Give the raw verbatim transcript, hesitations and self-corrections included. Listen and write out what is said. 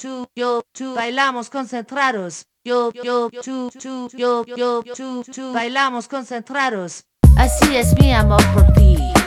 tú, yo, tú, bailamos concentrados. Yo, yo, tú, tú, yo, yo, tú, tú, bailamos concentrados. Así es mi amor por ti.